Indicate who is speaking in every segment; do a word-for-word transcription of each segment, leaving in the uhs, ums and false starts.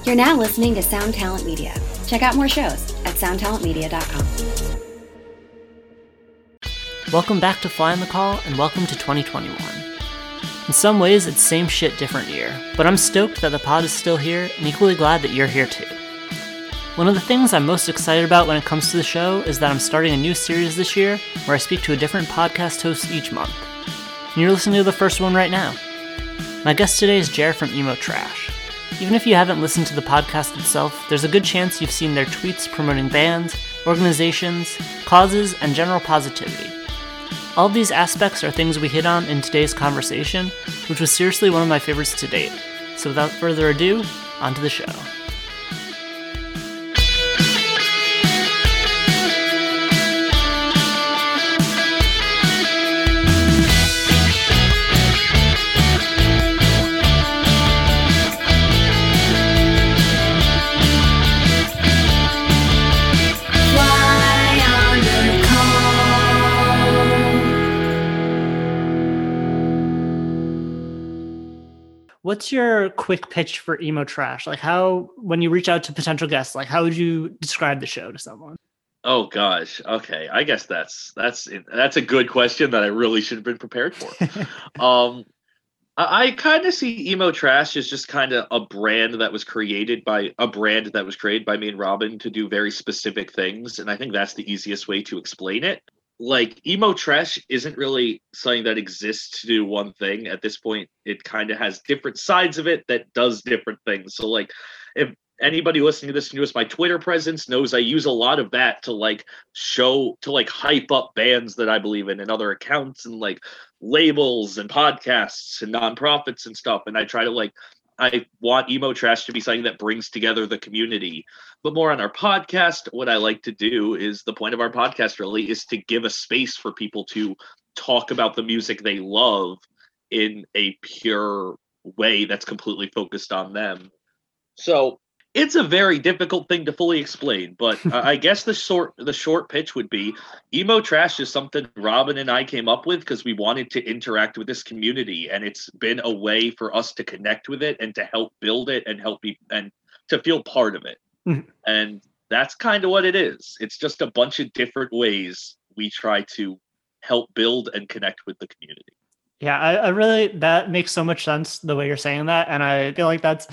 Speaker 1: You're now listening to Sound Talent Media. Check out more shows at sound talent media dot com.
Speaker 2: Welcome back to Fly on the Call, and welcome to twenty twenty-one. In some ways, it's same shit, different year, but I'm stoked that the pod is still here, and equally glad that you're here too. One of the things I'm most excited about when it comes to the show is that I'm starting a new series this year where I speak to a different podcast host each month. And you're listening to the first one right now. My guest today is Jer from Emo Trash. Even if you haven't listened to the podcast itself, there's a good chance you've seen their tweets promoting bands, organizations, causes, and general positivity. All of these aspects are things we hit on in today's conversation, which was seriously one of my favorites to date. So without further ado, on to the show. What's your quick pitch for Emo Trash? Like how, when you reach out to potential guests, like how would you describe the show to someone?
Speaker 3: Oh gosh. Okay. I guess that's, that's, that's a good question that I really should have been prepared for. um, I, I kind of see Emo Trash as just kind of a brand that was created by a brand that was created by me and Robin to do very specific things. And I think that's the easiest way to explain it. Like, Emo Trash isn't really something that exists to do one thing. At this point, it kind of has different sides of it that does different things. So, like, if anybody listening to this knows my Twitter presence, knows I use a lot of that to, like, show, to, like, hype up bands that I believe in and other accounts and, like, labels and podcasts and nonprofits and stuff. And I try to, like, I want Emo Trash to be something that brings together the community. But more on our podcast, what I like to do is the point of our podcast really is to give a space for people to talk about the music they love in a pure way that's completely focused on them. So it's a very difficult thing to fully explain, but I guess the short the short pitch would be Emo Trash is something Robin and I came up with because we wanted to interact with this community, and it's been a way for us to connect with it and to help build it and help be and to feel part of it. Mm-hmm. And that's kind of what it is. It's just a bunch of different ways we try to help build and connect with the community.
Speaker 2: Yeah, I, I really, that makes so much sense the way you're saying that. And I feel like that's,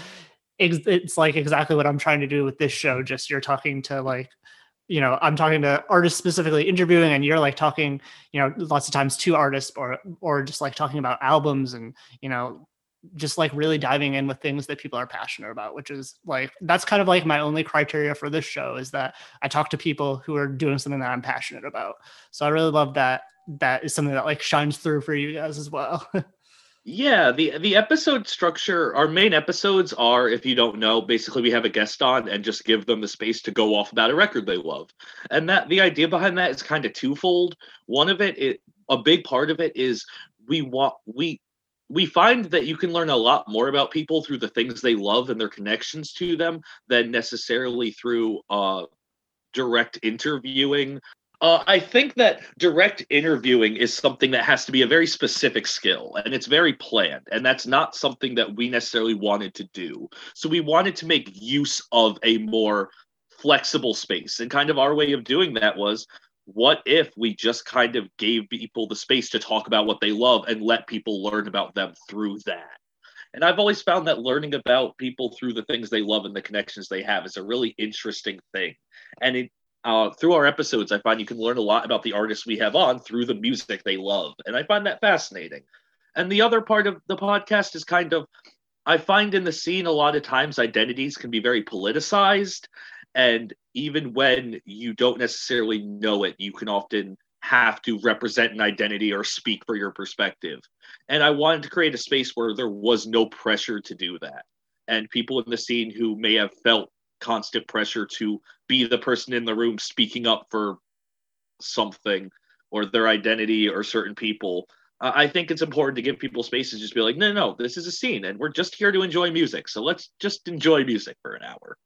Speaker 2: it's like exactly what I'm trying to do with this show. Just you're talking to like, you know, I'm talking to artists specifically interviewing, and you're like talking, you know, lots of times to artists or, or just like talking about albums and, you know, just like really diving in with things that people are passionate about, which is like, that's kind of like my only criteria for this show is that I talk to people who are doing something that I'm passionate about. So I really love that. That is something that like shines through for you guys as well.
Speaker 3: Yeah, the the episode structure, our main episodes are, if you don't know, basically we have a guest on and just give them the space to go off about a record they love. And that the idea behind that is kind of twofold. One of it, it a big part of it is we want we we find that you can learn a lot more about people through the things they love and their connections to them than necessarily through uh direct interviewing. Uh, I think that direct interviewing is something that has to be a very specific skill, and it's very planned, and that's not something that we necessarily wanted to do. So we wanted to make use of a more flexible space, and kind of our way of doing that was, what if we just kind of gave people the space to talk about what they love and let people learn about them through that? And I've always found that learning about people through the things they love and the connections they have is a really interesting thing. And it Uh, through our episodes, I find you can learn a lot about the artists we have on through the music they love. And I find that fascinating. And the other part of the podcast is kind of, I find in the scene a lot of times identities can be very politicized. And even when you don't necessarily know it, you can often have to represent an identity or speak for your perspective. And I wanted to create a space where there was no pressure to do that. And people in the scene who may have felt constant pressure to be the person in the room speaking up for something or their identity or certain people. Uh, I think it's important to give people space to just be like, no, no, this is a scene and we're just here to enjoy music. So let's just enjoy music for an hour.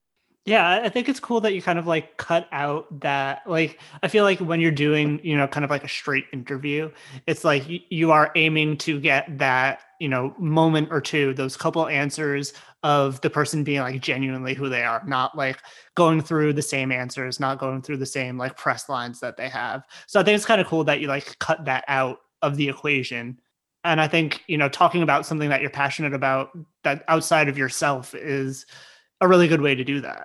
Speaker 2: Yeah, I think it's cool that you kind of like cut out that, like, I feel like when you're doing, you know, kind of like a straight interview, it's like you, you are aiming to get that, you know, moment or two, those couple answers of the person being like genuinely who they are, not like going through the same answers, not going through the same like press lines that they have. So I think it's kind of cool that you like cut that out of the equation. And I think, you know, talking about something that you're passionate about that outside of yourself is a really good way to do that.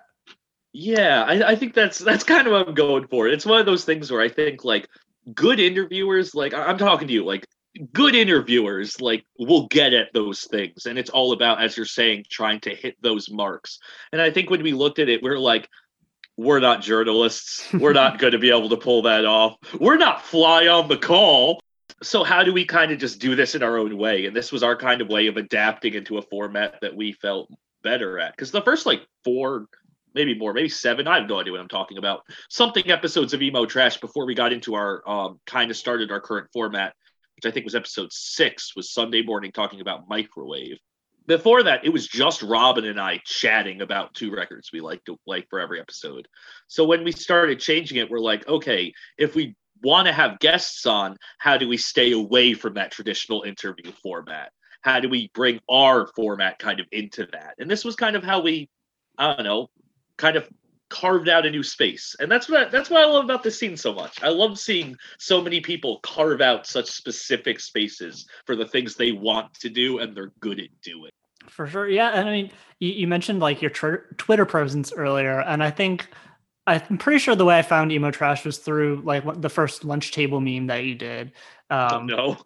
Speaker 3: Yeah, I, I think that's that's kind of what I'm going for. It's one of those things where I think like good interviewers, like I- I'm talking to you, like good interviewers, like will get at those things, and it's all about, as you're saying, trying to hit those marks. And I think when we looked at it, we're like, we're not journalists. We're not going to be able to pull that off. We're not fly on the call. So how do we kind of just do this in our own way? And this was our kind of way of adapting into a format that we felt better at. Because the first like four, maybe more, maybe seven, I have no idea what I'm talking about, something episodes of Emo Trash before we got into our um, kind of started our current format, which I think was episode six, was Sunday morning talking about microwave. Before that, it was just Robin and I chatting about two records we like to like for every episode. So when we started changing it, we're like, okay, if we want to have guests on, how do we stay away from that traditional interview format? How do we bring our format kind of into that? And this was kind of how we, I don't know, kind of carved out a new space. And that's what I, that's what I love about this scene so much. I love seeing so many people carve out such specific spaces for the things they want to do and they're good at doing.
Speaker 2: For sure. Yeah. And I mean, you, you mentioned like your tr- Twitter presence earlier. And I think, I'm pretty sure the way I found Emo Trash was through like the first lunch table meme that you did. Um,
Speaker 3: oh,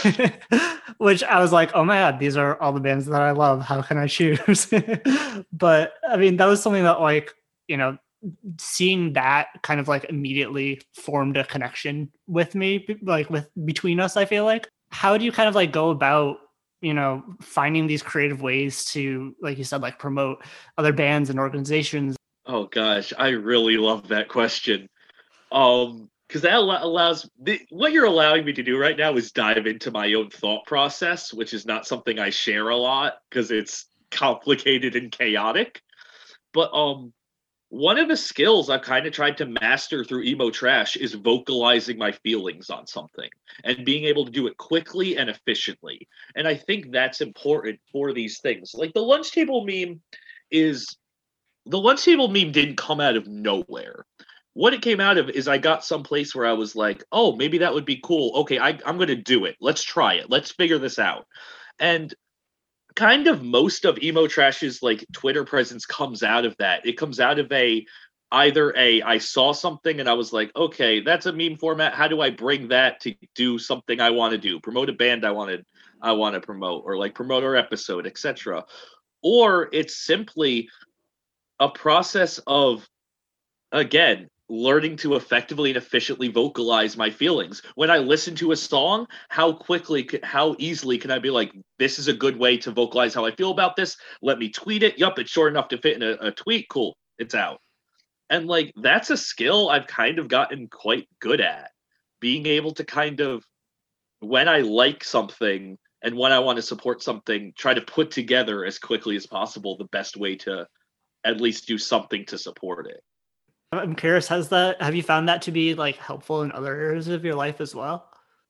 Speaker 3: no.
Speaker 2: Which I was like, oh my God, these are all the bands that I love. How can I choose? But I mean, that was something that like, you know, seeing that kind of like immediately formed a connection with me, like with between us, I feel like. How do you kind of like go about, you know, finding these creative ways to, like you said, like promote other bands and organizations?
Speaker 3: Oh gosh, I really love that question. Um, because that al- allows the, what you're allowing me to do right now is dive into my own thought process, which is not something I share a lot because it's complicated and chaotic. But um, one of the skills I've kind of tried to master through Emo Trash is vocalizing my feelings on something and being able to do it quickly and efficiently. And I think that's important for these things. Like the lunch table meme is the lunch table meme didn't come out of nowhere. What it came out of is I got someplace where I was like, oh, maybe that would be cool. Okay, I, I'm going to do it. Let's try it. Let's figure this out. And kind of most of Emo Trash's like Twitter presence comes out of that. It comes out of a either a I saw something and I was like, okay, that's a meme format. How do I bring that to do something I want to do? Promote a band I wanted I want to promote, or like promote our episode, et cetera. Or it's simply a process of, again, learning to effectively and efficiently vocalize my feelings. When I listen to a song, how quickly, how easily can I be like, this is a good way to vocalize how I feel about this. Let me tweet it. Yup, it's short enough to fit in a, a tweet. Cool, it's out. And like, that's a skill I've kind of gotten quite good at. Being able to kind of, when I like something and when I want to support something, try to put together as quickly as possible the best way to at least do something to support it.
Speaker 2: I'm curious, has that, have you found that to be like helpful in other areas of your life as well?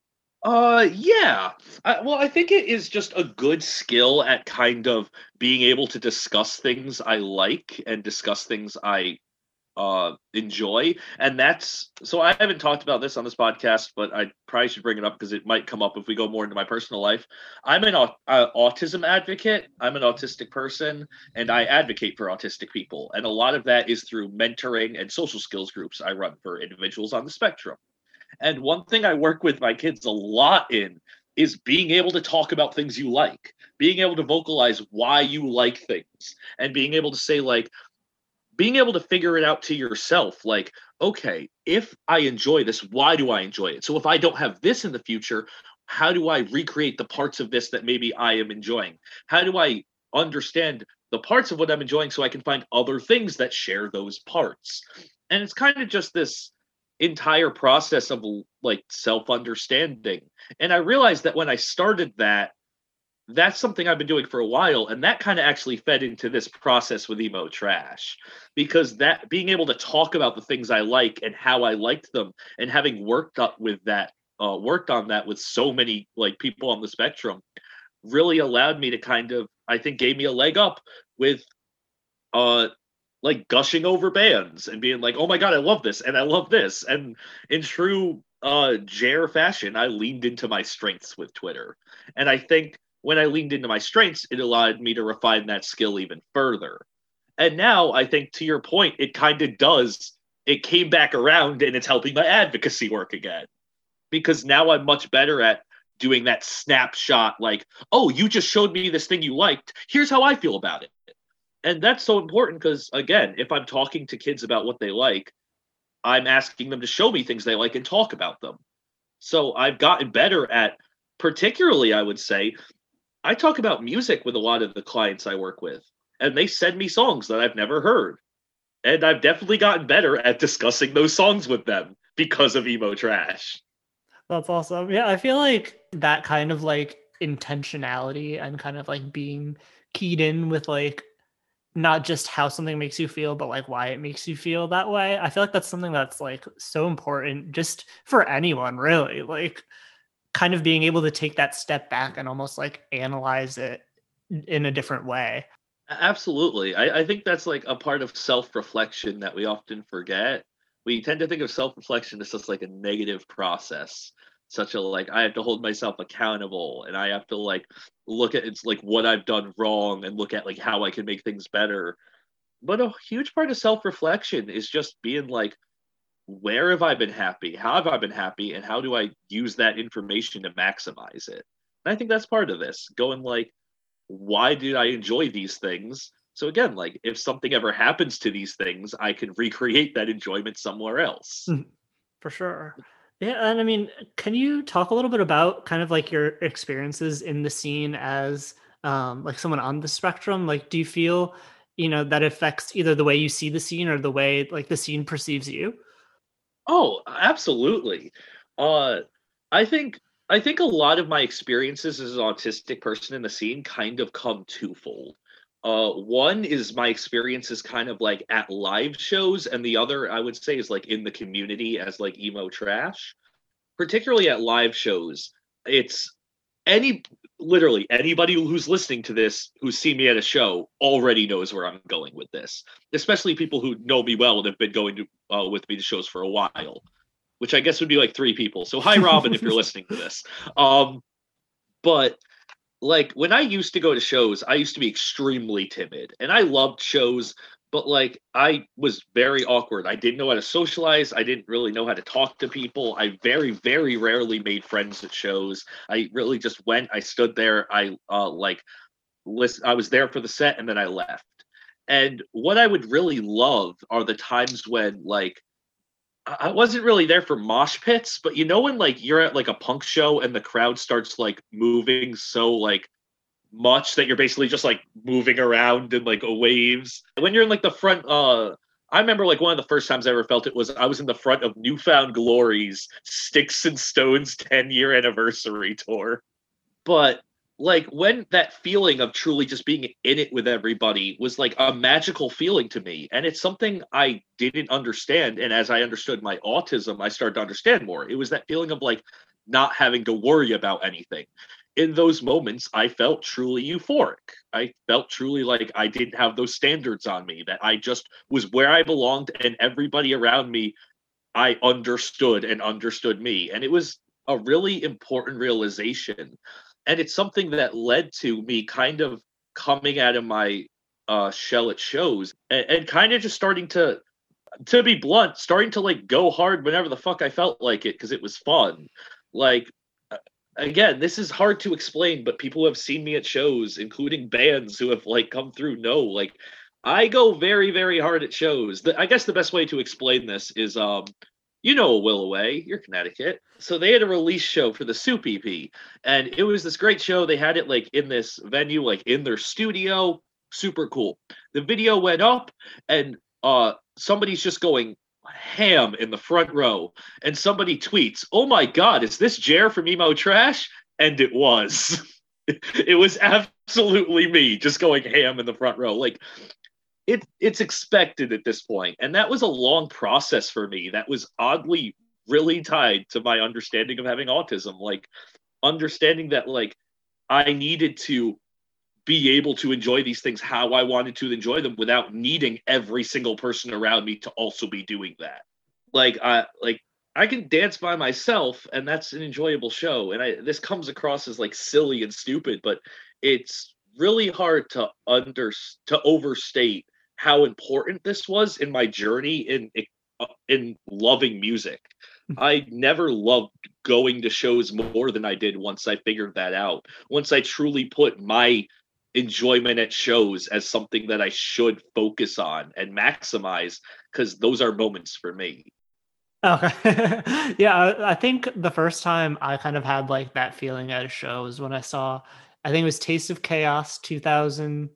Speaker 3: Uh, yeah. I, well, I think it is just a good skill at kind of being able to discuss things I like and discuss things I uh enjoy. And that's, so I haven't talked about this on this podcast, but I probably should bring it up because it might come up if we go more into my personal life. I'm an uh, autism advocate. I'm an autistic person and I advocate for autistic people, and a lot of that is through mentoring and social skills groups I run for individuals on the spectrum. And one thing I work with my kids a lot in is being able to talk about things you like, being able to vocalize why you like things, and being able to say like, being able to figure it out to yourself, like, okay, if I enjoy this, why do I enjoy it? So if I don't have this in the future, how do I recreate the parts of this that maybe I am enjoying? How do I understand the parts of what I'm enjoying so I can find other things that share those parts? And it's kind of just this entire process of like self-understanding. And I realized that when I started that, that's something I've been doing for a while, and that kind of actually fed into this process with Emo Trash, because that being able to talk about the things I like and how I liked them, and having worked up with that, uh, worked on that with so many like people on the spectrum, really allowed me to kind of, I think, gave me a leg up with, uh, like gushing over bands and being like, oh my god, I love this and I love this, and in true uh Jer fashion, I leaned into my strengths with Twitter, and I think when I leaned into my strengths, it allowed me to refine that skill even further. And now I think, to your point, it kind of does. It came back around and it's helping my advocacy work again. Because now I'm much better at doing that snapshot, like, oh, you just showed me this thing you liked. Here's how I feel about it. And that's so important because, again, if I'm talking to kids about what they like, I'm asking them to show me things they like and talk about them. So I've gotten better at, particularly, I would say, I talk about music with a lot of the clients I work with, and they send me songs that I've never heard. And I've definitely gotten better at discussing those songs with them because of Emo Trash.
Speaker 2: That's awesome. Yeah, I feel like that kind of like intentionality and kind of like being keyed in with like not just how something makes you feel, but like why it makes you feel that way. I feel like that's something that's like so important just for anyone, really. Like kind of being able to take that step back and almost like analyze it in a different way.
Speaker 3: Absolutely. I, I think that's like a part of self-reflection that we often forget. We tend to think of self-reflection as just like a negative process, such a like, I have to hold myself accountable and I have to like look at it's like what I've done wrong and look at like how I can make things better. But a huge part of self-reflection is just being like, where have I been happy? How have I been happy? And how do I use that information to maximize it? And I think that's part of this, going like, why did I enjoy these things? So again, like if something ever happens to these things, I can recreate that enjoyment somewhere else.
Speaker 2: For sure. Yeah. And I mean, can you talk a little bit about kind of like your experiences in the scene as um, like someone on the spectrum? Like, do you feel, you know, that affects either the way you see the scene or the way like the scene perceives you?
Speaker 3: Oh, absolutely. Uh, I think I think a lot of my experiences as an autistic person in the scene kind of come twofold. Uh, one is my experiences kind of like at live shows, and the other I would say is like in the community as like Emo Trash. Particularly at live shows, it's any literally anybody who's listening to this who's seen me at a show already knows where I'm going with this. Especially people who know me well and have been going to uh, with me to shows for a while, which I guess would be like three people. So hi, Robin, if you're listening to this. Um, but like when I used to go to shows, I used to be extremely timid, and I loved shows. But like I was very awkward. I didn't know how to socialize. I didn't really know how to talk to people. I very, very rarely made friends at shows. I really just went. I stood there. I uh, like listen. I was there for the set, and then I left. And what I would really love are the times when like I wasn't really there for mosh pits, but you know when like you're at like a punk show and the crowd starts like moving so like much that you're basically just like moving around in like waves. When you're in like the front, uh I remember like one of the first times I ever felt it was I was in the front of New Found Glory's Sticks and Stones ten year anniversary tour. But like when that feeling of truly just being in it with everybody was like a magical feeling to me, and it's something I didn't understand, and as I understood my autism I started to understand more. It was that feeling of like not having to worry about anything. In those moments, I felt truly euphoric. I felt truly like I didn't have those standards on me, that I just was where I belonged, and everybody around me, I understood and understood me. And it was a really important realization. And it's something that led to me kind of coming out of my uh, shell at shows and, and kind of just starting to, to be blunt, starting to like go hard whenever the fuck I felt like it, because it was fun. Like, again, this is hard to explain, but people who have seen me at shows, including bands who have like come through, know like I go very, very hard at shows. The, I guess the best way to explain this is, um, you know, Willoway, you're Connecticut. So they had a release show for the Soup E P, and it was this great show. They had it like in this venue, like in their studio, super cool. The video went up, and uh, somebody's just going ham in the front row, and somebody tweets, "Oh my god, is this Jer from Emo Trash?" And it was. It was absolutely me just going ham in the front row. Like it, it's expected at this point. And that was a long process for me. That was oddly really tied to my understanding of having autism. Like understanding that like I needed to be able to enjoy these things how I wanted to enjoy them without needing every single person around me to also be doing that. Like I like I can dance by myself and that's an enjoyable show. And I this comes across as like silly and stupid, but it's really hard to under to overstate how important this was in my journey in in loving music. I never loved going to shows more than I did once I figured that out. Once I truly put my enjoyment at shows as something that I should focus on and maximize, because those are moments for me.
Speaker 2: Okay. Yeah, I, I think the first time I kind of had like that feeling at a show was when I saw, I think it was Taste of Chaos two thousand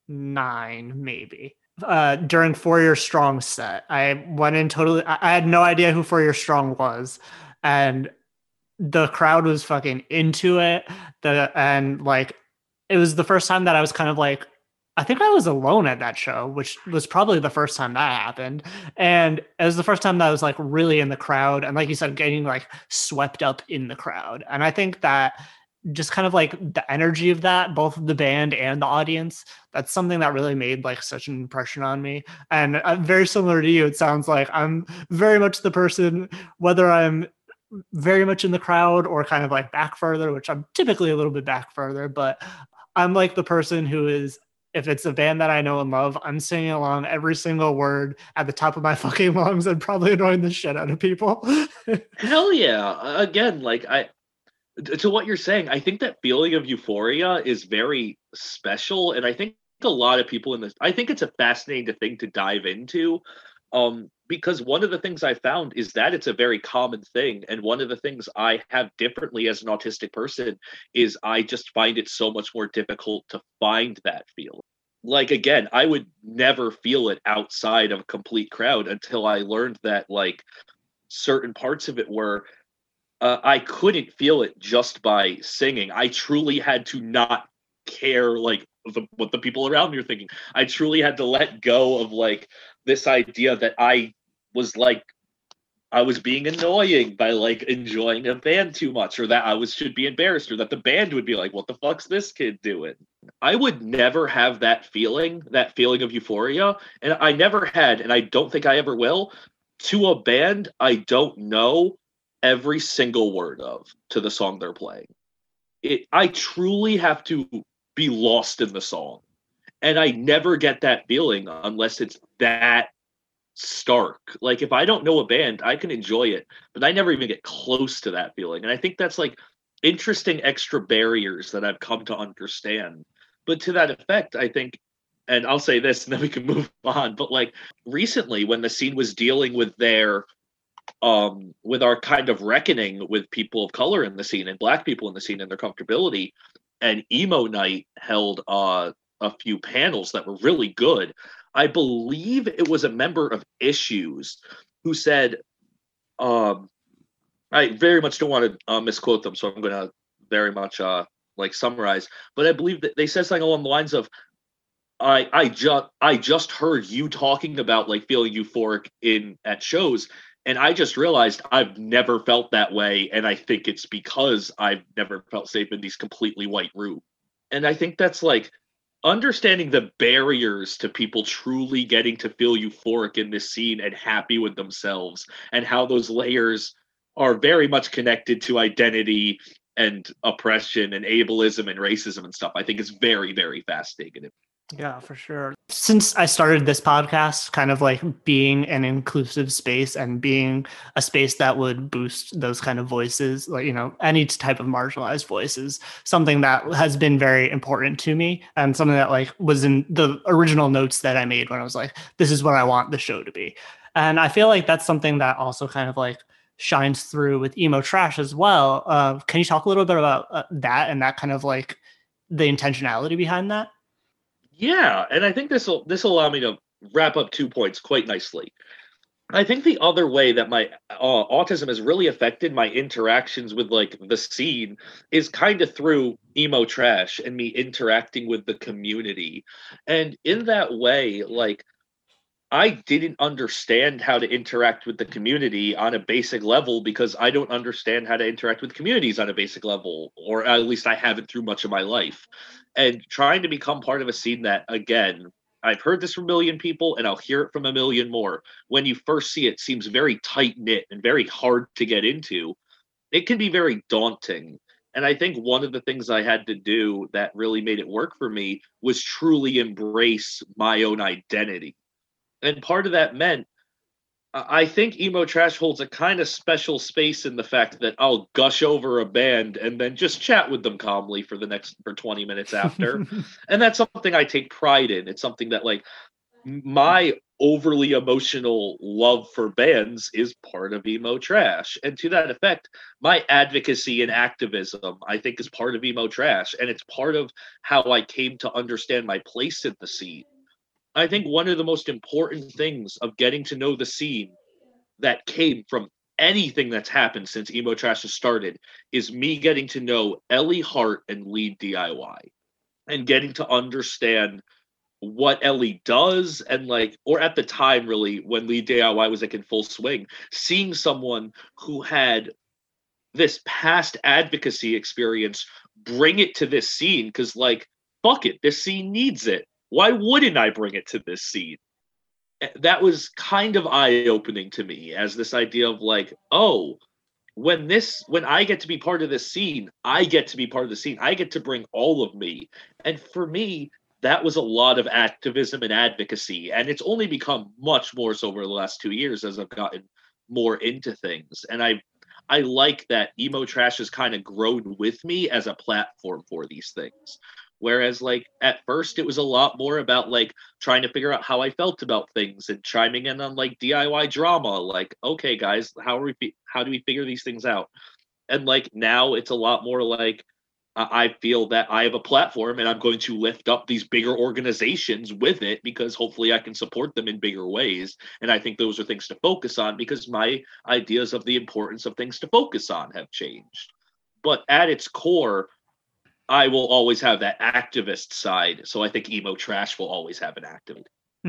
Speaker 2: nine, maybe. Uh, during Four Year Strong set, I went in totally. I, I had no idea who Four Year Strong was, and the crowd was fucking into it. The and like it was the first time that I was kind of like, I think I was alone at that show, which was probably the first time that happened. And it was the first time that I was like really in the crowd. And like you said, getting like swept up in the crowd. And I think that just kind of like the energy of that, both the band and the audience, that's something that really made like such an impression on me. And uh, very similar to you, it sounds like I'm very much the person, whether I'm very much in the crowd or kind of like back further, which I'm typically a little bit back further, but I'm like the person who is, if it's a band that I know and love, I'm singing along every single word at the top of my fucking lungs and probably annoying the shit out of people.
Speaker 3: Hell yeah. Again, like I, to what you're saying, I think that feeling of euphoria is very special. And I think a lot of people in this, I think it's a fascinating thing to dive into. Um, because one of the things I found is that it's a very common thing. And one of the things I have differently as an autistic person is I just find it so much more difficult to find that feeling. Like, again, I would never feel it outside of a complete crowd until I learned that like certain parts of it were, uh, I couldn't feel it just by singing. I truly had to not care like the, what the people around me are thinking. I truly had to let go of like this idea that I was like, I was being annoying by like enjoying a band too much, or that I was should be embarrassed, or that the band would be like, what the fuck's this kid doing? I would never have that feeling, that feeling of euphoria. And I never had, and I don't think I ever will, to a band I don't know every single word of to the song they're playing. It, I truly have to be lost in the song. And I never get that feeling unless it's that stark. Like if I don't know a band, I can enjoy it, but I never even get close to that feeling. And I think that's like interesting extra barriers that I've come to understand. But to that effect, I think, and I'll say this and then we can move on, but like recently when the scene was dealing with their um with our kind of reckoning with people of color in the scene and black people in the scene and their comfortability, and Emo Night held uh a few panels that were really good. I believe it was a member of Issues who said, um, I very much don't want to uh, misquote them, so I'm going to very much uh, like summarize. But I believe that they said something along the lines of, "I I just I just heard you talking about like feeling euphoric in at shows, and I just realized I've never felt that way, and I think it's because I've never felt safe in these completely white rooms." And I think that's like understanding the barriers to people truly getting to feel euphoric in this scene and happy with themselves, and how those layers are very much connected to identity and oppression and ableism and racism and stuff. I think it's very, very fascinating.
Speaker 2: Yeah, for sure. Since I started this podcast, kind of like being an inclusive space and being a space that would boost those kind of voices, like, you know, any type of marginalized voices, something that has been very important to me and something that like was in the original notes that I made when I was like, this is what I want the show to be. And I feel like that's something that also kind of like shines through with Emo Trash as well. Uh, can you talk a little bit about uh, that and that kind of like the intentionality behind that?
Speaker 3: Yeah, and I think this will this will allow me to wrap up two points quite nicely. I think the other way that my uh, autism has really affected my interactions with like the scene is kind of through emo trash and me interacting with the community. And in that way, like I didn't understand how to interact with the community on a basic level because I don't understand how to interact with communities on a basic level, or at least I haven't through much of my life. And trying to become part of a scene that, again, I've heard this from a million people and I'll hear it from a million more. When you first see it, seems very tight knit and very hard to get into. It can be very daunting. And I think one of the things I had to do that really made it work for me was truly embrace my own identity. And part of that meant I think emo trash holds a kind of special space in the fact that I'll gush over a band and then just chat with them calmly for the next for twenty minutes after. And that's something I take pride in. It's something that like my overly emotional love for bands is part of emo trash. And to that effect, my advocacy and activism, I think, is part of emo trash. And it's part of how I came to understand my place in the scene. I think one of the most important things of getting to know the scene that came from anything that's happened since emo trash has started is me getting to know Ellie Hart and Lead D I Y and getting to understand what Ellie does. And like, or at the time really when Lead D I Y was like in full swing, seeing someone who had this past advocacy experience bring it to this scene, because like, fuck it, this scene needs it. Why wouldn't I bring it to this scene? That was kind of eye-opening to me as this idea of like, oh, when this, when I get to be part of this scene, I get to be part of the scene. I get to bring all of me. And for me, that was a lot of activism and advocacy. And it's only become much more so over the last two years as I've gotten more into things. And I, I like that emo trash has kind of grown with me as a platform for these things. Whereas, like, at first it was a lot more about, like, trying to figure out how I felt about things and chiming in on, like, D I Y drama. Like, okay, guys, how are we, how do we figure these things out? And, like, now it's a lot more like, I feel that I have a platform and I'm going to lift up these bigger organizations with it because hopefully I can support them in bigger ways. And I think those are things to focus on because my ideas of the importance of things to focus on have changed. But at its core, I will always have that activist side. So I think emo trash will always have an activist.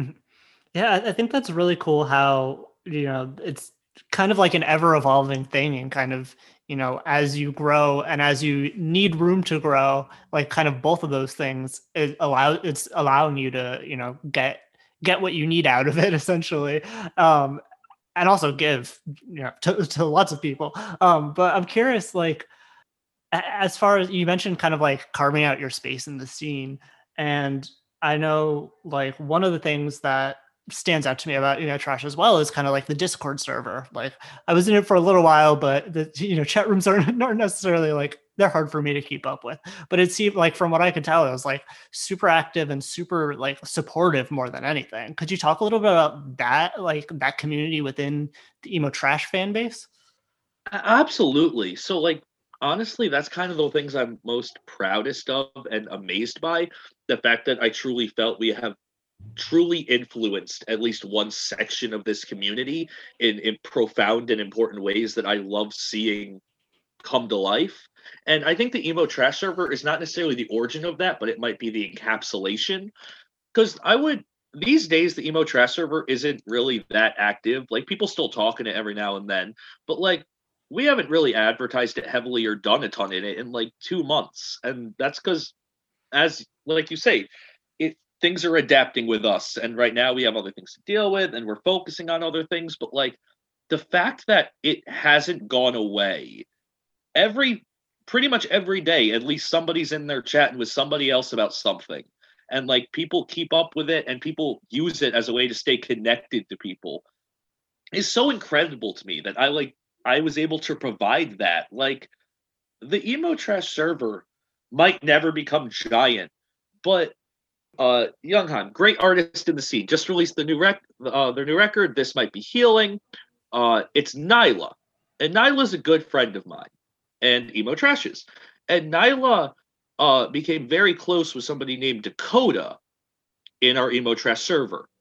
Speaker 2: Yeah, I think that's really cool how, you know, it's kind of like an ever evolving thing and kind of, you know, as you grow and as you need room to grow, like kind of both of those things, it allow it's allowing you to, you know, get, get what you need out of it essentially. Um, and also give, you know, to, to lots of people. Um, but I'm curious, like, as far as you mentioned kind of like carving out your space in the scene. And I know like one of the things that stands out to me about, you know, trash as well is kind of like the Discord server. Like I was in it for a little while, but the, you know, chat rooms aren't not necessarily like, they're hard for me to keep up with, but it seemed like from what I could tell, it was like super active and super like supportive more than anything. Could you talk a little bit about that, like that community within the emo trash fan base?
Speaker 3: Absolutely. So like, honestly, that's kind of the things I'm most proudest of and amazed by. The fact that I truly felt we have truly influenced at least one section of this community in, in profound and important ways that I love seeing come to life. And I think the emo trash server is not necessarily the origin of that, but it might be the encapsulation. Because I would, these days, the emo trash server isn't really that active. Like people still talk in it every now and then, but like, we haven't really advertised it heavily or done a ton in it in like two months. And that's because, as like you say, it things are adapting with us. And right now we have other things to deal with and we're focusing on other things. But like the fact that it hasn't gone away, every pretty much every day, at least somebody's in there chatting with somebody else about something. And like people keep up with it and people use it as a way to stay connected to people is so incredible to me that I like I was able to provide that. Like the emo trash server might never become giant, but uh Younghan, great artist in the scene, just released the new rec uh their new record, This Might Be Healing. Uh it's Nyla. And Nyla's a good friend of mine and emo trash's. And Nyla uh became very close with somebody named Dakota in our emo trash server.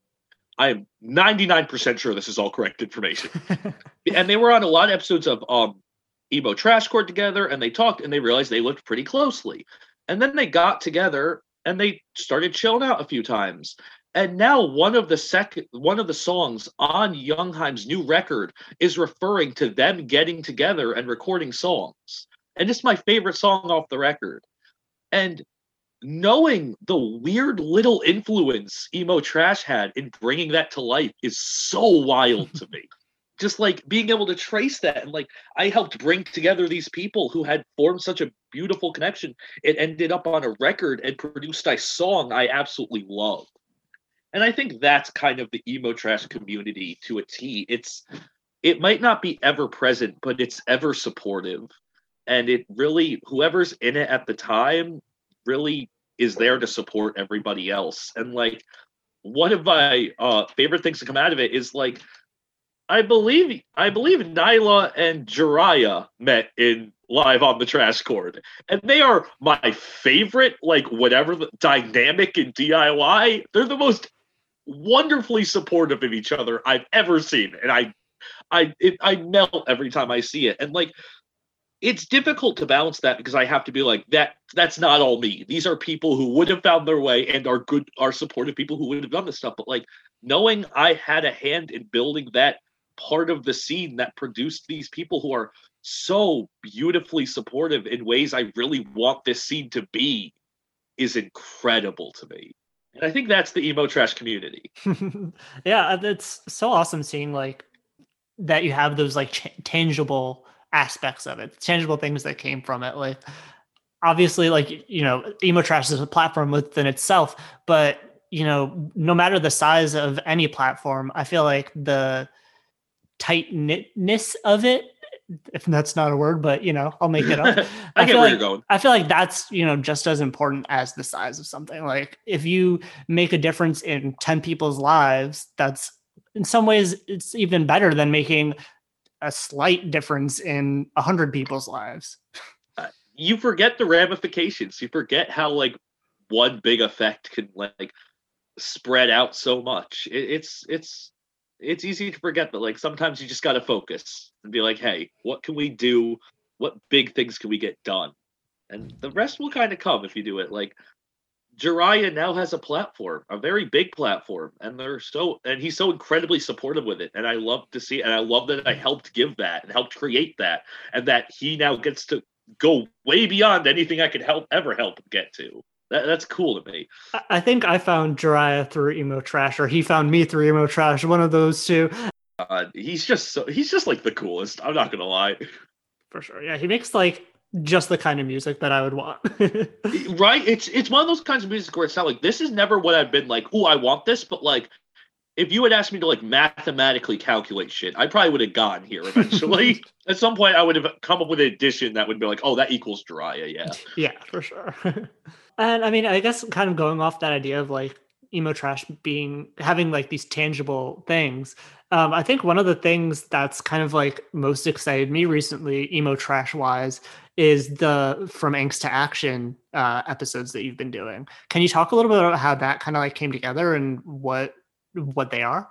Speaker 3: I'm ninety-nine percent sure this is all correct information. And they were on a lot of episodes of um, Emo Trash Court together, and they talked, and they realized they looked pretty closely. And then they got together, and they started chilling out a few times. And now one of the second, one of the songs on Youngheim's new record is referring to them getting together and recording songs. And it's my favorite song off the record. And knowing the weird little influence Emo Trash had in bringing that to life is so wild to me. Just like being able to trace that, and like I helped bring together these people who had formed such a beautiful connection. It ended up on a record and produced a song I absolutely love. And I think that's kind of the Emo Trash community to a T. It's it might not be ever present, but it's ever supportive. And it really, whoever's in it at the time really is there to support everybody else. And like one of my uh, favorite things to come out of it is like I believe I believe Nyla and Jiraiya met in Live on the Trash Court, and they are my favorite. Like whatever the dynamic in D I Y, they're the most wonderfully supportive of each other I've ever seen, and I, I, it, I melt every time I see it. And like, it's difficult to balance that because I have to be like that. That's not all me. These are people who would have found their way and are good, are supportive people who would have done this stuff. But like knowing I had a hand in building that part of the scene that produced these people who are so beautifully supportive in ways I really want this scene to be is incredible to me. And I think that's the Emo Trash community.
Speaker 2: Yeah, it's so awesome seeing like that you have those like ch- tangible aspects of it, tangible things that came from it. Like obviously, like, you know, Emo Trash is a platform within itself, but you know, no matter the size of any platform, I feel like the tight knitness of it, if that's not a word, but you know, I'll make it up.
Speaker 3: I, I get where
Speaker 2: like,
Speaker 3: you're going.
Speaker 2: I feel like that's, you know, just as important as the size of something. Like if you make a difference in ten people's lives, that's in some ways it's even better than making a slight difference in a hundred people's lives.
Speaker 3: Uh, you forget the ramifications. You forget how like one big effect can like spread out so much. It, it's, it's, it's easy to forget that like sometimes you just got to focus and be like, hey, what can we do? What big things can we get done? And the rest will kind of come if you do it. Like Jiraiya now has a platform, a very big platform, and they're so, and he's so incredibly supportive with it. And I love to see, and I love that I helped give that and helped create that, and that he now gets to go way beyond anything I could help ever help him get to. That, that's cool to me.
Speaker 2: I think I found Jiraiya through Emo Trash, or he found me through Emo Trash. One of those two.
Speaker 3: Uh, he's just so he's just like the coolest. I'm not gonna lie.
Speaker 2: For sure, yeah. He makes like just the kind of music that I would want.
Speaker 3: Right? It's it's one of those kinds of music where it's not like this is never what I've been like. Oh, I want this, but like if you had asked me to like mathematically calculate shit, I probably would have gotten here eventually. At some point, I would have come up with an addition that would be like, oh, that equals Jiraiya. Yeah.
Speaker 2: Yeah, for sure. And I mean, I guess kind of going off that idea of like Emo Trash being having like these tangible things. Um, I think one of the things that's kind of like most excited me recently, Emo Trash wise, is the From Angst to Action uh, episodes that you've been doing. Can you talk a little bit about how that kind of like came together and what what they are?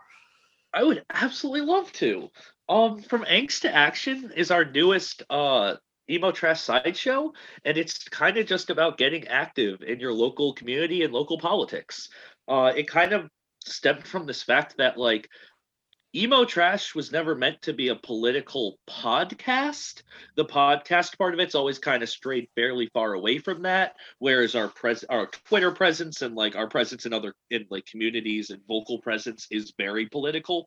Speaker 3: I would absolutely love to. Um, From Angst to Action is our newest uh Emo Trash sideshow, and it's kind of just about getting active in your local community and local politics. Uh, it kind of stemmed from this fact that like Emo Trash was never meant to be a political podcast. The podcast part of it's always kind of strayed fairly far away from that, whereas our pres our Twitter presence and like our presence in other in like communities and vocal presence is very political.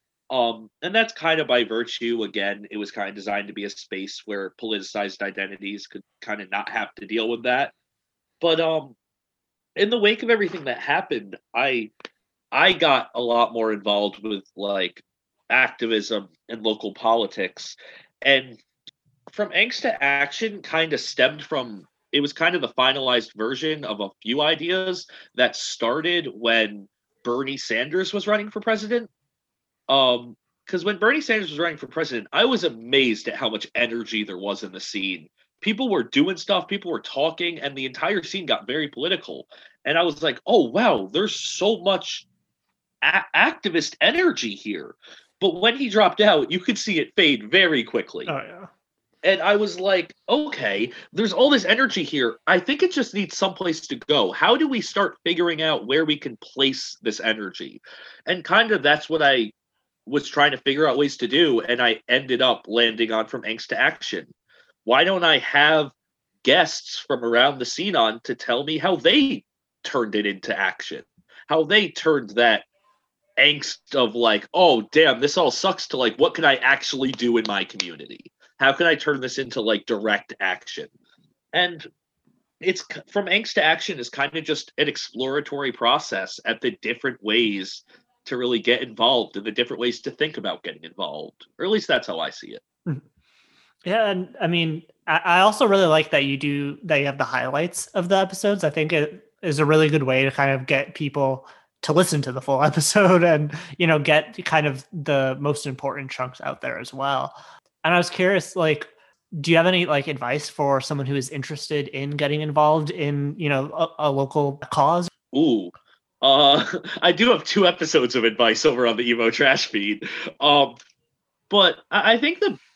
Speaker 3: Um, and that's kind of by virtue, again, it was kind of designed to be a space where politicized identities could kind of not have to deal with that. But um, in the wake of everything that happened, I I got a lot more involved with like activism and local politics. And From Angst to Action kind of stemmed from, it was kind of the finalized version of a few ideas that started when Bernie Sanders was running for president. Um, because when Bernie Sanders was running for president, I was amazed at how much energy there was in the scene. People were doing stuff, people were talking, and the entire scene got very political. And I was like, oh, wow, there's so much a- activist energy here. But when he dropped out, you could see it fade very quickly.
Speaker 2: Oh yeah.
Speaker 3: And I was like, okay, there's all this energy here. I think it just needs someplace to go. How do we start figuring out where we can place this energy? And kind of that's what I was trying to figure out ways to do. And I ended up landing on From Angst to Action. Why don't I have guests from around the scene on to tell me how they turned it into action? How they turned that angst of like, oh, damn, this all sucks, to like, what can I actually do in my community? How can I turn this into like direct action? And it's From Angst to Action is kind of just an exploratory process at the different ways to really get involved and the different ways to think about getting involved. Or at least that's how I see it.
Speaker 2: Yeah, and I mean, I also really like that you do that you have the highlights of the episodes. I think it is a really good way to kind of get people to listen to the full episode and, you know, get kind of the most important chunks out there as well. And I was curious, like, do you have any like advice for someone who is interested in getting involved in, you know, a, a local cause?
Speaker 3: Ooh, uh, I do have two episodes of advice over on the Emo Trash feed. Um, but I, I think the,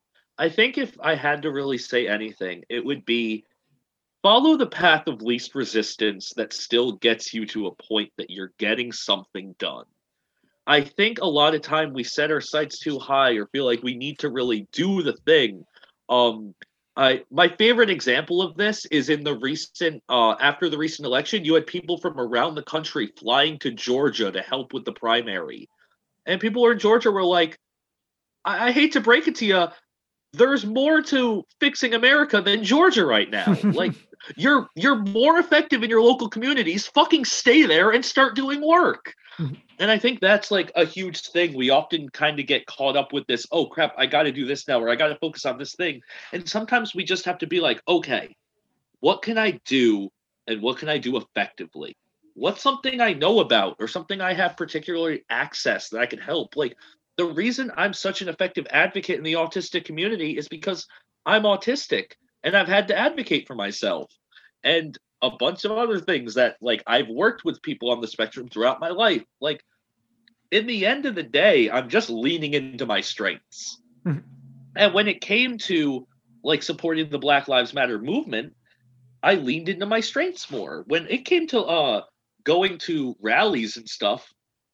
Speaker 3: I think if I had to really say anything, it would be follow the path of least resistance that still gets you to a point that you're getting something done. I think a lot of time we set our sights too high or feel like we need to really do the thing. Um, I my favorite example of this is in the recent, uh, after the recent election, you had people from around the country flying to Georgia to help with the primary. And people in Georgia were like, I, I hate to break it to you, there's more to fixing America than Georgia right now. Like, you're you're more effective in your local communities. Fucking stay there and start doing work. Mm-hmm. And I think that's like a huge thing. We often kind of get caught up with this, oh crap, I got to do this now, or I got to focus on this thing. And sometimes we just have to be like, okay, what can I do and what can I do effectively? What's something I know about or something I have particularly access that I can help? Like, the reason I'm such an effective advocate in the autistic community is because I'm autistic and I've had to advocate for myself. And a bunch of other things that, like, I've worked with people on the spectrum throughout my life. Like, in the end of the day, I'm just leaning into my strengths. Mm-hmm. And when it came to, like, supporting the Black Lives Matter movement, I leaned into my strengths more. When it came to uh, going to rallies and stuff,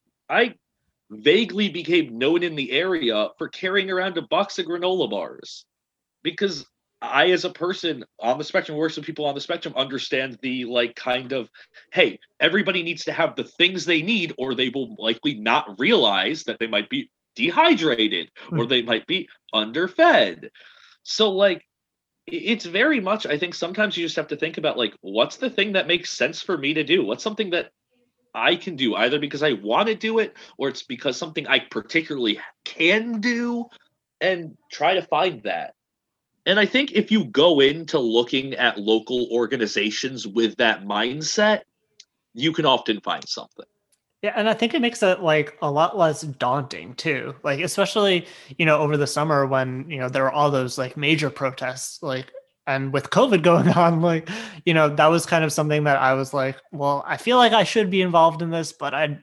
Speaker 3: I vaguely became known in the area for carrying around a box of granola bars. Because I, as a person on the spectrum, works with people on the spectrum, understand the, like, kind of, hey, everybody needs to have the things they need or they will likely not realize that they might be dehydrated mm-hmm. or they might be underfed. So, like, it's very much, I think sometimes you just have to think about, like, what's the thing that makes sense for me to do? What's something that I can do, either because I want to do it or it's because something I particularly can do, and try to find that. And I think if you go into looking at local organizations with that mindset, you can often find something.
Speaker 2: Yeah, and I think it makes it like a lot less daunting too. Like, especially, you know, over the summer when, you know, there were all those like major protests, like, and with COVID going on, like, you know, that was kind of something that I was like, well, I feel like I should be involved in this, but I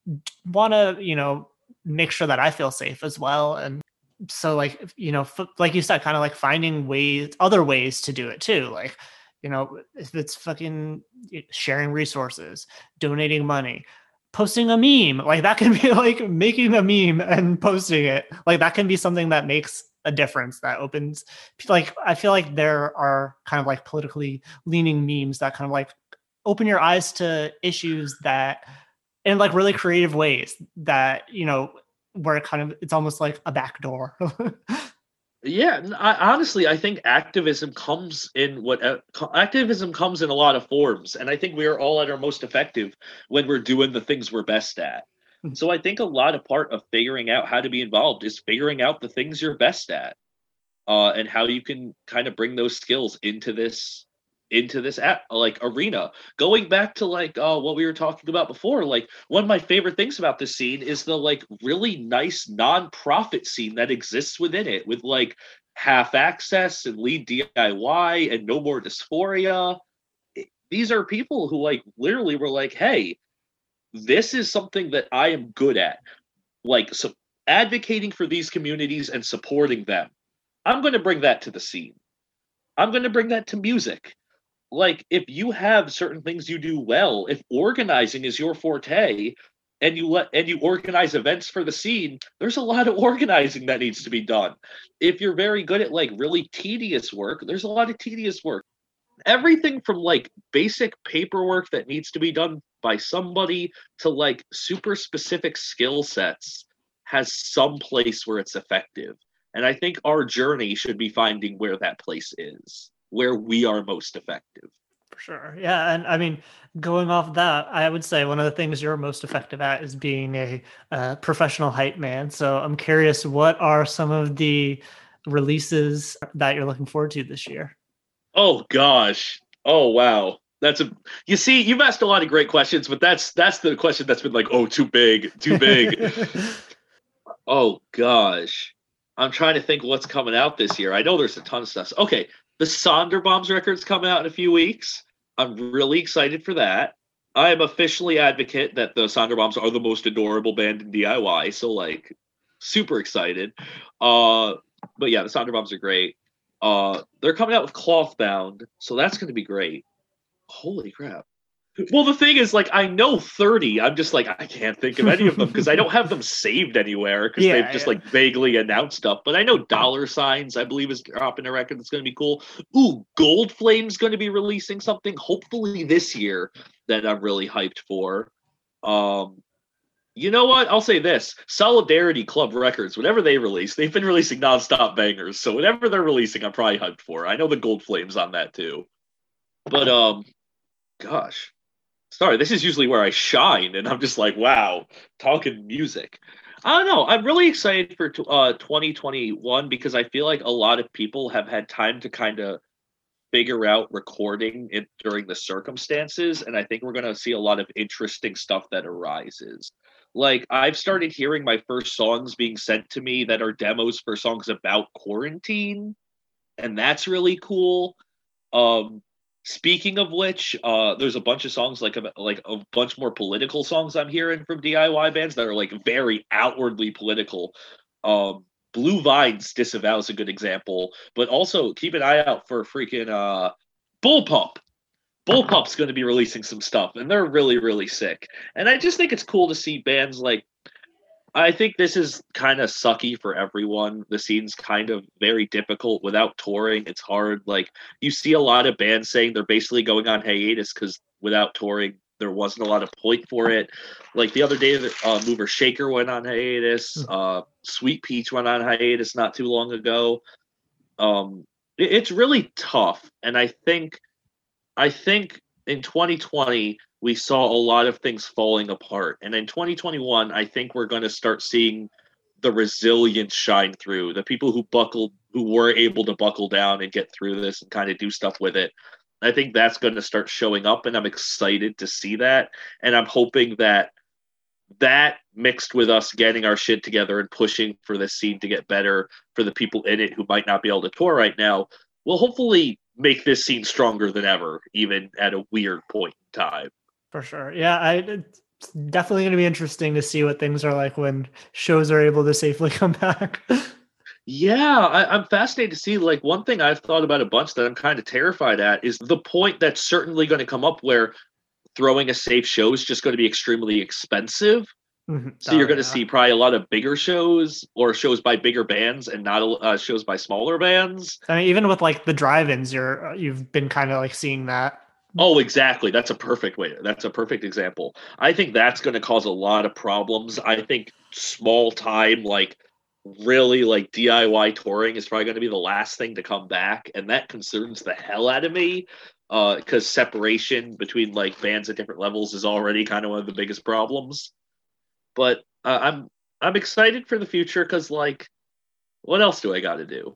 Speaker 2: want to, you know, make sure that I feel safe as well. And so, like, you know, f- like you said, kind of like finding ways, other ways to do it too. Like, you know, if it's fucking sharing resources, donating money, posting a meme, like that can be like making a meme and posting it. Like that can be something that makes a difference, that opens, like, I feel like there are kind of like politically leaning memes that kind of like open your eyes to issues that in like really creative ways that, you know, where it kind of, it's almost like a back door.
Speaker 3: Yeah, I, honestly, I think activism comes in what uh, activism comes in a lot of forms, and I think we are all at our most effective when we're doing the things we're best at. So I think a lot of part of figuring out how to be involved is figuring out the things you're best at, uh, and how you can kind of bring those skills into this into this app, like arena. Going back to like uh, what we were talking about before, like one of my favorite things about this scene is the like really nice non-profit scene that exists within it, with like Half Access and Lead D I Y and No More Dysphoria. These are people who like literally were like, hey, this is something that I am good at. Like, so advocating for these communities and supporting them. I'm going to bring that to the scene. I'm going to bring that to music. Like, if you have certain things you do well, if organizing is your forte, and you let and you organize events for the scene, there's a lot of organizing that needs to be done. If you're very good at like really tedious work, there's a lot of tedious work. Everything from like basic paperwork that needs to be done by somebody to like super specific skill sets has some place where it's effective. And I think our journey should be finding where that place is, where we are most effective.
Speaker 2: For sure. Yeah. And I mean, going off that, I would say one of the things you're most effective at is being a uh, professional hype man. So I'm curious, what are some of the releases that you're looking forward to this year?
Speaker 3: Oh, gosh. Oh, wow. That's a, you see, you've asked a lot of great questions, but that's, that's the question that's been like, oh, too big, too big. Oh, gosh. I'm trying to think what's coming out this year. I know there's a ton of stuff. Okay. The Sonderbombs record's coming out in a few weeks. I'm really excited for that. I am officially advocate that the Sonderbombs are the most adorable band in D I Y. So, like, super excited. Uh, but yeah, the Sonderbombs are great. Uh, they're coming out with Clothbound, so that's going to be great. Holy crap. Well, the thing is, like, I know thirty. I'm just like, I can't think of any of them because I don't have them saved anywhere because yeah, they've just yeah. like vaguely announced stuff. But I know Dollar Signs, I believe, is dropping a record that's going to be cool. Ooh, Gold Flame's going to be releasing something hopefully this year that I'm really hyped for. Um, you know what? I'll say this. Solidarity Club Records, whatever they release, they've been releasing nonstop bangers. So whatever they're releasing, I'm probably hyped for. I know the Gold Flame's on that too. But, um, gosh. Sorry, this is usually where I shine, and I'm just like, wow, talking music. I don't know. I'm really excited for uh, twenty twenty-one because I feel like a lot of people have had time to kind of figure out recording it during the circumstances, and I think we're going to see a lot of interesting stuff that arises. Like, I've started hearing my first songs being sent to me that are demos for songs about quarantine, and that's really cool. Um, Speaking of which, uh, there's a bunch of songs like a, like a bunch more political songs I'm hearing from D I Y bands that are like very outwardly political. Um, Blue Vines Disavow is a good example, but also keep an eye out for freaking uh, Bullpup. Bullpup's going to be releasing some stuff, and they're really, really sick. And I just think it's cool to see bands like, I think this is kind of sucky for everyone. The scene's kind of very difficult without touring. It's hard. Like, you see a lot of bands saying they're basically going on hiatus because without touring, there wasn't a lot of point for it. Like the other day, uh, Mover Shaker went on hiatus. Uh, Sweet Peach went on hiatus not too long ago. Um, it, it's really tough. And I think, I think in twenty twenty, we saw a lot of things falling apart. And in twenty twenty-one, I think we're going to start seeing the resilience shine through. The people who buckled, who were able to buckle down and get through this and kind of do stuff with it. I think that's going to start showing up, and I'm excited to see that. And I'm hoping that that mixed with us getting our shit together and pushing for this scene to get better for the people in it who might not be able to tour right now will hopefully make this scene stronger than ever, even at a weird point in time.
Speaker 2: For sure. Yeah, I, it's definitely going to be interesting to see what things are like when shows are able to safely come back.
Speaker 3: Yeah, I, I'm fascinated to see. Like, one thing I've thought about a bunch that I'm kind of terrified at is the point that's certainly going to come up where throwing a safe show is just going to be extremely expensive. Mm-hmm. So oh, you're going to yeah. see probably a lot of bigger shows or shows by bigger bands and not uh, shows by smaller bands.
Speaker 2: I mean, even with like the drive-ins, you're you've been kind of like seeing that.
Speaker 3: Oh, exactly. That's a perfect way. That's a perfect example. I think that's going to cause a lot of problems. I think small time, like really like D I Y touring is probably going to be the last thing to come back. And that concerns the hell out of me uh, because separation between like bands at different levels is already kind of one of the biggest problems. But uh, I'm I'm excited for the future because, like, what else do I got to do?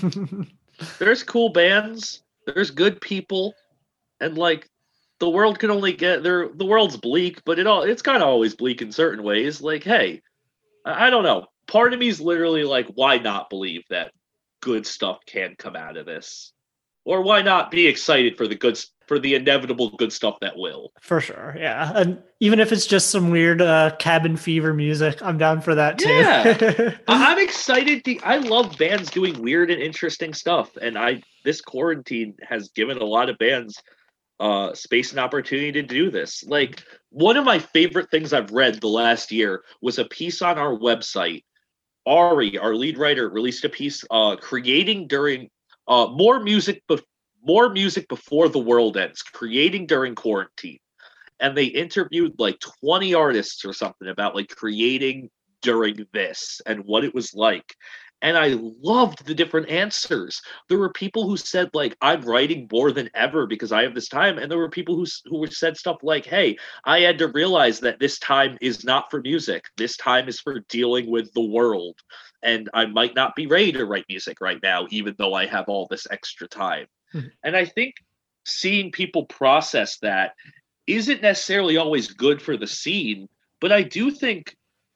Speaker 3: There's cool bands. There's good people. And like the world can only get there. The world's bleak, but it all it's kind of always bleak in certain ways. Like, hey, I, I don't know. Part of me is literally like, why not believe that good stuff can come out of this? Or why not be excited for the good for the inevitable good stuff that will.
Speaker 2: For sure, yeah. And even if it's just some weird uh, cabin fever music, I'm down for that too.
Speaker 3: Yeah, I- I'm excited. To, I love bands doing weird and interesting stuff, and I this quarantine has given a lot of bands uh, space and opportunity to do this. Like, one of my favorite things I've read the last year was a piece on our website. Ari, our lead writer, released a piece uh, creating during uh, more music, be- more music before the world ends, creating during quarantine. And they interviewed like twenty artists or something about like creating during this and what it was like. And I loved the different answers. There were people who said like, I'm writing more than ever because I have this time. And there were people who, who said stuff like, hey, I had to realize that this time is not for music. This time is for dealing with the world. And I might not be ready to write music right now, even though I have all this extra time. Mm-hmm. And I think seeing people process that isn't necessarily always good for the scene, but I do think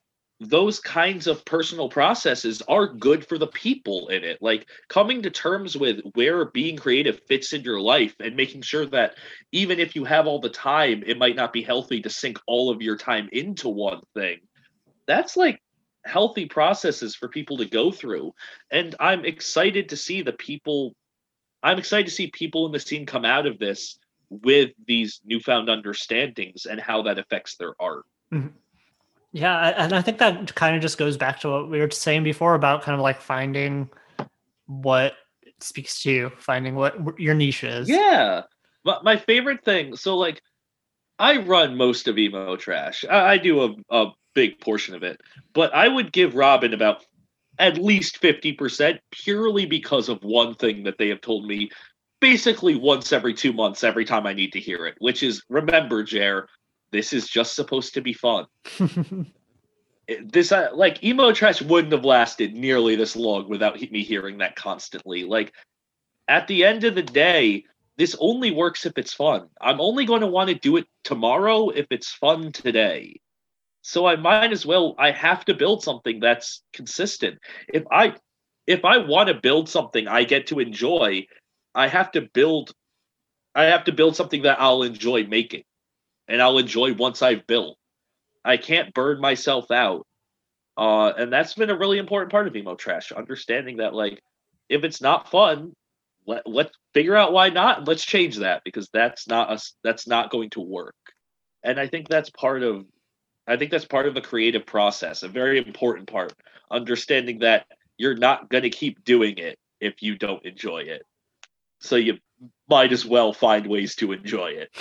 Speaker 3: those kinds of personal processes are good for the people in it. Like coming to terms with where being creative fits in your life and making sure that even if you have all the time, it might not be healthy to sink all of your time into one thing. That's like healthy processes for people to go through. And I'm excited to see the people, I'm excited to see people in the scene come out of this with these newfound understandings and how that affects their art.
Speaker 2: Mm-hmm. Yeah, and I think that kind of just goes back to what we were saying before about kind of like finding what speaks to you, finding what your niche is.
Speaker 3: Yeah. But my favorite thing, so like I run most of Emo Trash. I, I do a, a big portion of it, but I would give Robin about at least fifty percent purely because of one thing that they have told me basically once every two months, every time I need to hear it, which is, remember, Jer, this is just supposed to be fun. This uh, like Emo Trash wouldn't have lasted nearly this long without me hearing that constantly. Like at the end of the day, this only works if it's fun. I'm only going to want to do it tomorrow if it's fun today. So I might as well. I have to build something that's consistent. If I if I want to build something I get to enjoy, I have to build. I have to build something that I'll enjoy making. And I'll enjoy once I've built. I can't burn myself out. Uh, and that's been a really important part of Emo Trash, understanding that, like, if it's not fun, let, let's figure out why not, and let's change that, because that's not us. That's not going to work. And I think that's part of, I think that's part of the creative process, a very important part, understanding that you're not going to keep doing it if you don't enjoy it. So you might as well find ways to enjoy it.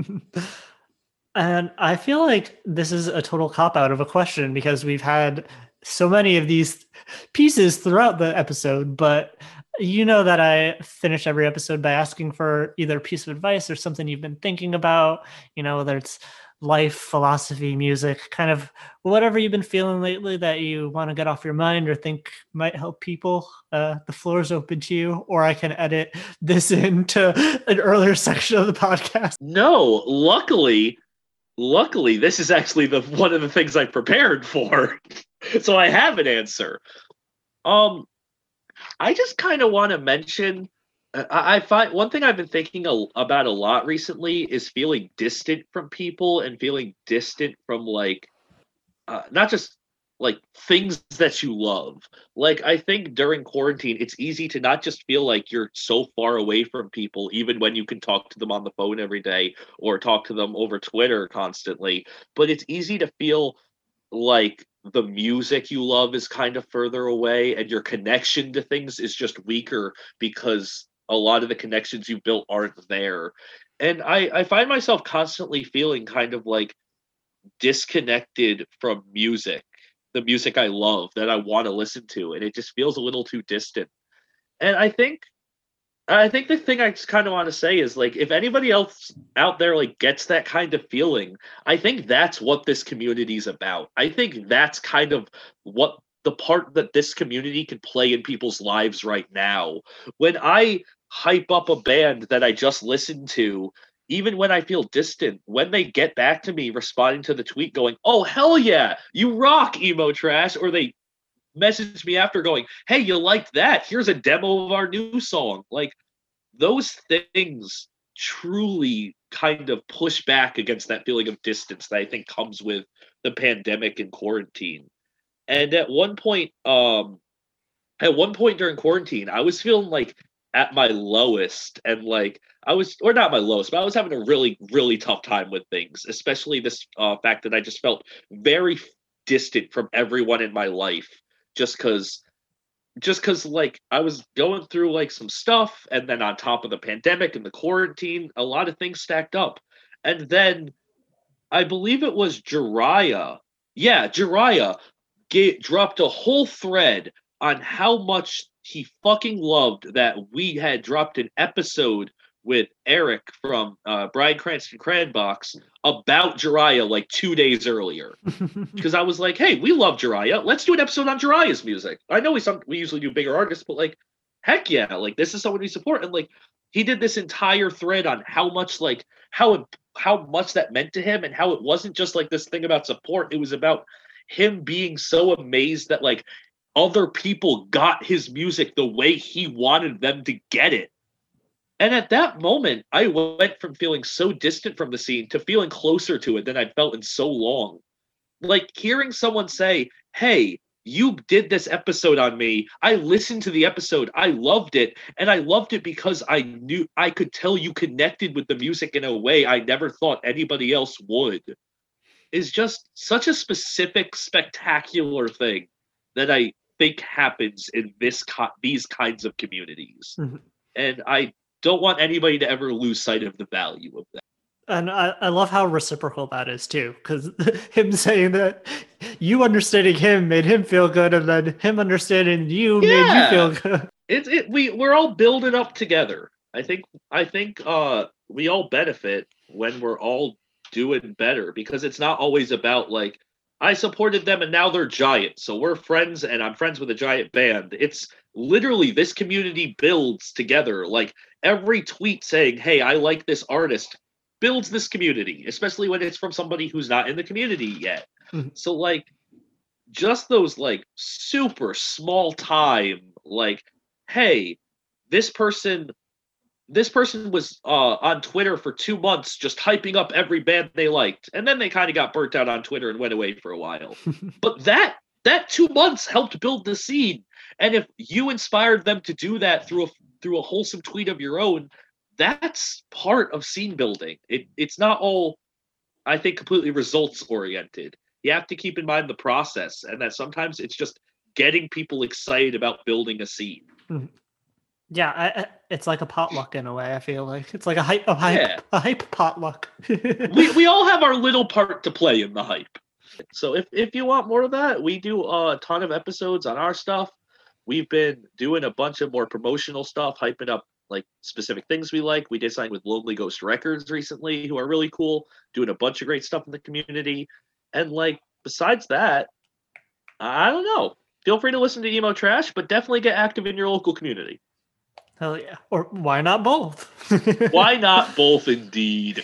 Speaker 2: And I feel like this is a total cop-out of a question because we've had so many of these pieces throughout the episode, but you know that I finish every episode by asking for either a piece of advice or something you've been thinking about, you know, whether it's life, philosophy, music, kind of whatever you've been feeling lately that you want to get off your mind or think might help people. Uh, the floor is open to you, or I can edit this into an earlier section of the podcast.
Speaker 3: No, luckily... Luckily, this is actually the one of the things I prepared for, so I have an answer. Um, I just kind of want to mention. I, I find one thing I've been thinking a, about a lot recently is feeling distant from people and feeling distant from like, uh, not just like things that you love. Like I think during quarantine, it's easy to not just feel like you're so far away from people, even when you can talk to them on the phone every day or talk to them over Twitter constantly. But it's easy to feel like the music you love is kind of further away and your connection to things is just weaker because a lot of the connections you built aren't there. And I, I find myself constantly feeling kind of like disconnected from music. The music I love that I want to listen to, and it just feels a little too distant. And I think, I think the thing I just kind of want to say is like, if anybody else out there like gets that kind of feeling, I think that's what this community is about. I think that's kind of what the part that this community can play in people's lives right now. When I hype up a band that I just listened to, even when I feel distant, when they get back to me responding to the tweet going, oh, hell yeah, you rock, Emo Trash, or they message me after going, hey, you liked that? Here's a demo of our new song. Like, those things truly kind of push back against that feeling of distance that I think comes with the pandemic and quarantine. And at one point, um, at one point during quarantine, I was feeling like at my lowest, and like I was, or not my lowest, but I was having a really, really tough time with things, especially this uh, fact that I just felt very distant from everyone in my life, just because, just because like I was going through like some stuff, and then on top of the pandemic and the quarantine, a lot of things stacked up, and then I believe it was Jiraiya, yeah, Jiraiya. Get, dropped a whole thread on how much he fucking loved that we had dropped an episode with Eric from uh, Bryan Cranston Cranbox about Jiraiya like two days earlier. Because I was like, hey, we love Jiraiya. Let's do an episode on Jiraiya's music. I know we some we usually do bigger artists, but like, heck yeah, like this is someone we support. And like, he did this entire thread on how much like how how much that meant to him, and how it wasn't just like this thing about support. It was about him being so amazed that like other people got his music the way he wanted them to get it. And at that moment, I went from feeling so distant from the scene to feeling closer to it than I'd felt in so long. Like hearing someone say, hey, you did this episode on me. I listened to the episode. I loved it. And I loved it because I knew I could tell you connected with the music in a way I never thought anybody else would. Is just such a specific, spectacular thing that I think happens in this co- these kinds of communities. Mm-hmm. And I don't want anybody to ever lose sight of the value of that.
Speaker 2: And I, I love how reciprocal that is too, because him saying that you understanding him made him feel good, and then him understanding you yeah. made you feel good.
Speaker 3: It's it we we're all building up together. I think I think uh, we all benefit when we're all doing better, because it's not always about like I supported them and now they're giant, so we're friends and I'm friends with a giant band. It's literally this community builds together. Like every tweet saying, hey, I like this artist builds this community, especially when it's from somebody who's not in the community yet. Mm-hmm. So like just those like super small time, like, hey, this person This person was uh, on Twitter for two months just hyping up every band they liked. And then they kind of got burnt out on Twitter and went away for a while. But that that two months helped build the scene. And if you inspired them to do that through a, through a wholesome tweet of your own, that's part of scene building. It, it's not all, I think, completely results-oriented. You have to keep in mind the process, and that sometimes it's just getting people excited about building a scene. Mm-hmm.
Speaker 2: Yeah, I, I, it's like a potluck in a way. I feel like it's like a hype, a hype, yeah. a hype potluck.
Speaker 3: we we all have our little part to play in the hype. So if if you want more of that, we do a ton of episodes on our stuff. We've been doing a bunch of more promotional stuff, hyping up like specific things we like. We did something with Lonely Ghost Records recently, who are really cool, doing a bunch of great stuff in the community. And like besides that, I don't know. Feel free to listen to Emo Trash, but definitely get active in your local community.
Speaker 2: Hell yeah. Or why not both?
Speaker 3: Why not both, indeed?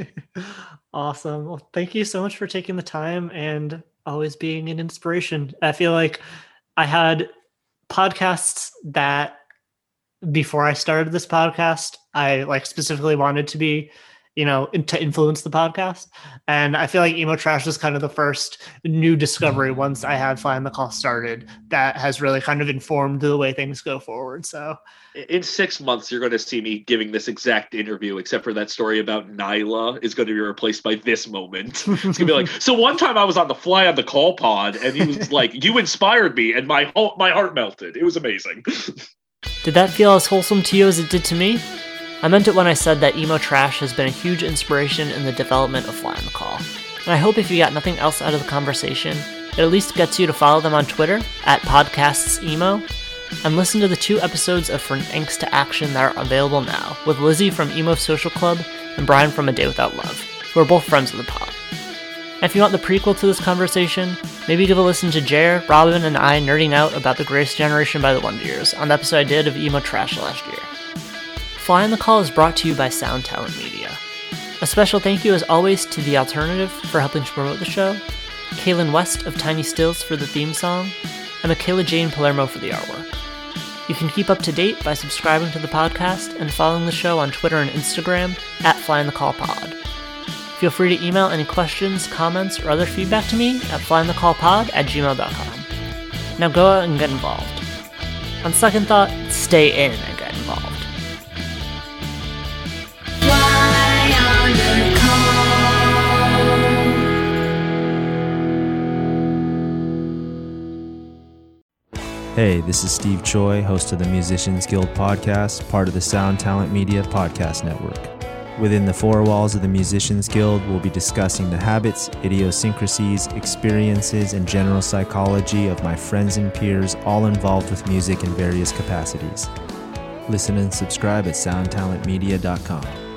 Speaker 2: Awesome. Well, thank you so much for taking the time and always being an inspiration. I feel like I had podcasts that before I started this podcast, I like specifically wanted to be, you know, to influence the podcast. And I feel like Emo Trash was kind of the first new discovery once I had Flying the Call started that has really kind of informed the way things go forward. So
Speaker 3: in six months, you're going to see me giving this exact interview, except for that story about Nyla is going to be replaced by this moment. It's going to be like, so one time I was on the Fly on the Call pod and he was like, you inspired me, and my whole, my heart melted. It was amazing.
Speaker 2: Did that feel as wholesome to you as it did to me? I meant it when I said that Emo Trash has been a huge inspiration in the development of Fly on the Call. And I hope if you got nothing else out of the conversation, it at least gets you to follow them on Twitter, at PodcastsEmo, and listen to the two episodes of From Angst to Action that are available now, with Lizzie from Emo Social Club and Brian from A Day Without Love, who are both friends of the pod. And if you want the prequel to this conversation, maybe give a listen to Jer, Robin, and I nerding out about the Greatest Generation by the Wonder Years on the episode I did of Emo Trash last year. Fly on the Call is brought to you by Sound Talent Media. A special thank you as always to The Alternative for helping to promote the show, Kaylin West of Tiny Stills for the theme song, and Michaela Jane Palermo for the artwork. You can keep up to date by subscribing to the podcast and following the show on Twitter and Instagram at FlyInTheCallPod. Feel free to email any questions, comments, or other feedback to me at flyinthecallpod at gmail dot com. Now go out and get involved. On second thought, stay in and get involved.
Speaker 4: Fly on the call.
Speaker 5: Hey, this is Steve Choi, host of the Musicians Guild podcast, part of the Sound Talent Media podcast network. Within the four walls of the Musicians Guild, we'll be discussing the habits, idiosyncrasies, experiences, and general psychology of my friends and peers, all involved with music in various capacities. Listen and subscribe at sound talent media dot com.